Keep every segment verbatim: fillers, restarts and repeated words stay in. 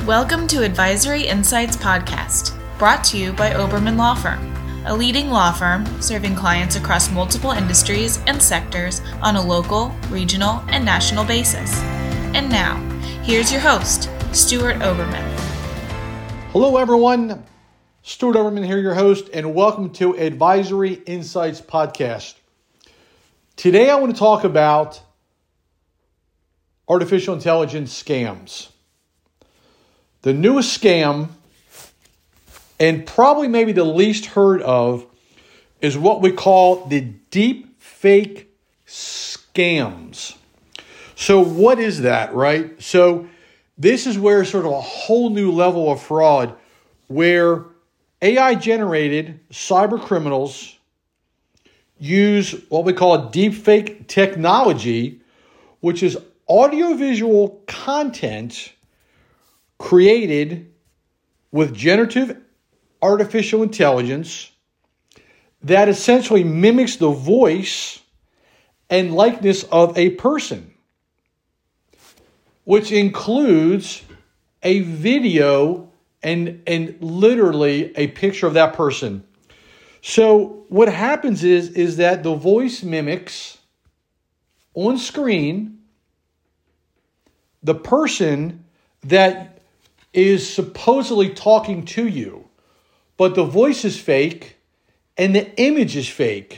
Welcome to Advisory Insights Podcast, brought to you by Oberman Law Firm, a leading law firm serving clients across multiple industries and sectors on a local, regional, and national basis. And now, here's your host, Stuart Oberman. Hello, everyone. Stuart Oberman here, your host, and welcome to Advisory Insights Podcast. Today, I want to talk about artificial intelligence scams. The newest scam, and probably maybe the least heard of, is what we call the deep fake scams. So what is that, right? So this is where sort of a whole new level of fraud where A I-generated cyber criminals use what we call deep fake technology, which is audiovisual content created with generative artificial intelligence that essentially mimics the voice and likeness of a person, which includes a video and, and literally a picture of that person. So what happens is, is that the voice mimics on screen the person that is supposedly talking to you, but the voice is fake and the image is fake.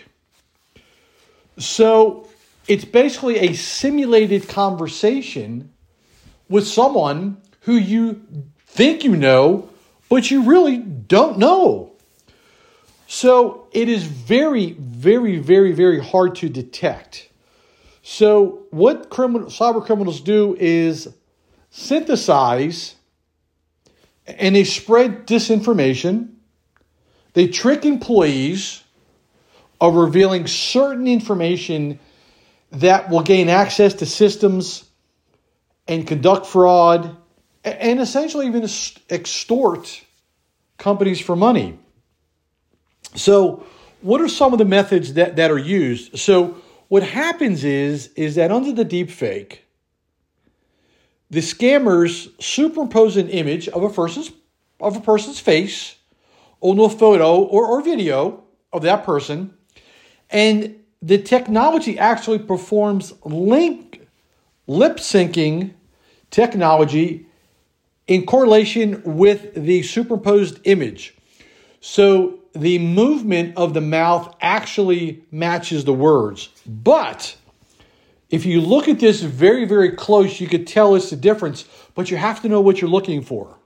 So it's basically a simulated conversation with someone who you think you know, but you really don't know. So it is very, very, very, very hard to detect. So what criminal, cyber criminals do is synthesize and they spread disinformation. They trick employees of revealing certain information that will gain access to systems and conduct fraud and essentially even extort companies for money. So what are some of the methods that, that are used? So what happens is, is that under the deep fake, the scammers superimpose an image of a person's of a person's face on a photo or, or video of that person, and the technology actually performs link lip syncing technology in correlation with the superimposed image. So the movement of the mouth actually matches the words, but if you look at this very, very close, you could tell it's the difference, but you have to know what you're looking for.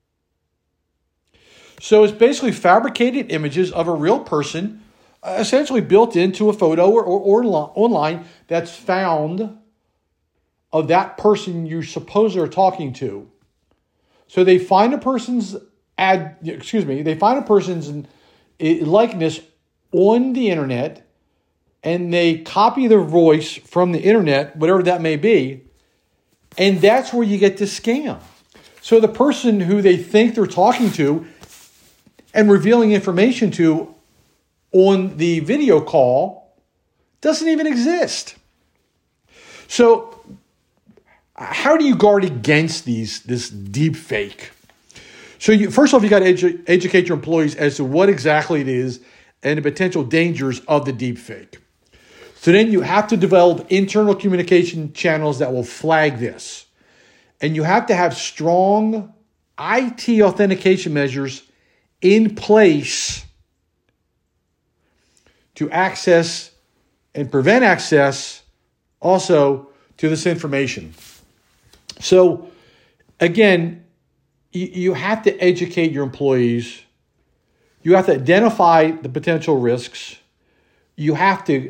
So it's basically fabricated images of a real person, uh, essentially built into a photo or, or, or online that's found of that person you suppose are talking to. So they find a person's ad, excuse me, they find a person's likeness on the internet, and they copy their voice from the internet, whatever that may be, and that's where you get the scam. So the person who they think they're talking to and revealing information to on the video call doesn't even exist. So how do you guard against these this deep fake? So you, first off, you got to edu- educate your employees as to what exactly it is and the potential dangers of the deep fake. So then you have to develop internal communication channels that will flag this. And you have to have strong I T authentication measures in place to access and prevent access also to this information. So again, you, you have to educate your employees. You have to identify the potential risks. You have to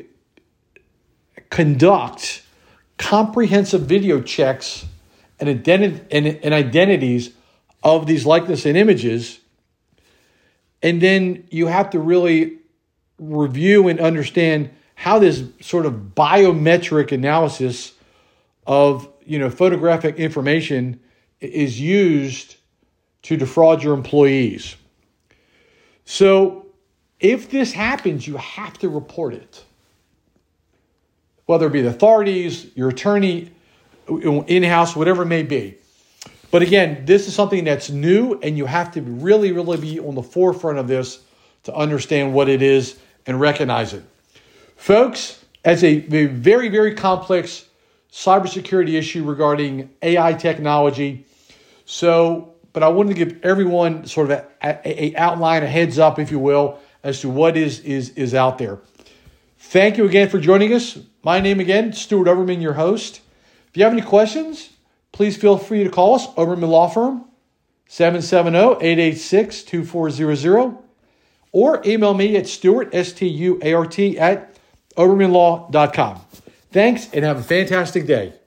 conduct comprehensive video checks and, identi- and, and identities of these likeness and images. And then you have to really review and understand how this sort of biometric analysis of, you know, photographic information is used to defraud your employees. So if this happens, you have to report it. Whether it be the authorities, your attorney, in-house, whatever it may be. But again, this is something that's new, and you have to really, really be on the forefront of this to understand what it is and recognize it. Folks, as a very, very complex cybersecurity issue regarding A I technology. So, but I wanted to give everyone sort of a, a, a outline, a heads up, if you will, as to what is, is, is out there. Thank you again for joining us. My name again, Stuart Oberman, your host. If you have any questions, please feel free to call us, Oberman Law Firm, seven seven zero, eight eight six, two four zero zero, or email me at Stuart, S T U A R T, at Oberman Law dot com. Thanks, and have a fantastic day.